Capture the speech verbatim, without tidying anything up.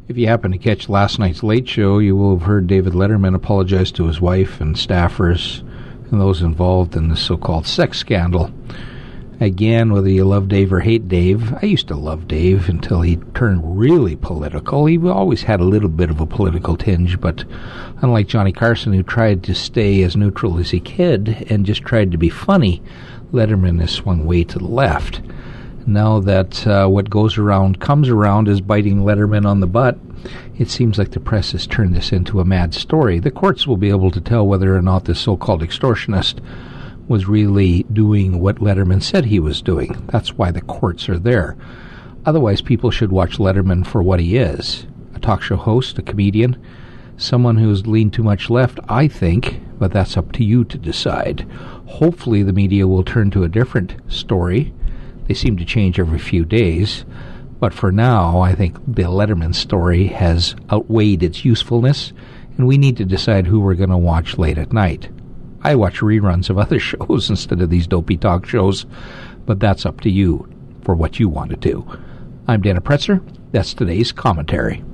If you happen to catch last night's Late Show, you will have heard David Letterman apologize to his wife and staffers and those involved in the so-called sex scandal. Again, whether you love Dave or hate Dave, I used to love Dave until he turned really political. He always had a little bit of a political tinge, but unlike Johnny Carson, who tried to stay as neutral as he could and just tried to be funny, Letterman has swung way to the left. Now that uh, what goes around comes around is biting Letterman on the butt, it seems like the press has turned this into a mad story. The courts will be able to tell whether or not this so-called extortionist was really doing what Letterman said he was doing. That's why the courts are there. Otherwise, people should watch Letterman for what he is. A talk show host, a comedian, someone who's leaned too much left, I think, but that's up to you to decide. Hopefully the media will turn to a different story. They seem to change every few days. But for now, I think the Letterman story has outweighed its usefulness, and we need to decide who we're going to watch late at night. I watch reruns of other shows instead of these dopey talk shows, but that's up to you for what you want to do. I'm Dana Pretzer. That's today's commentary.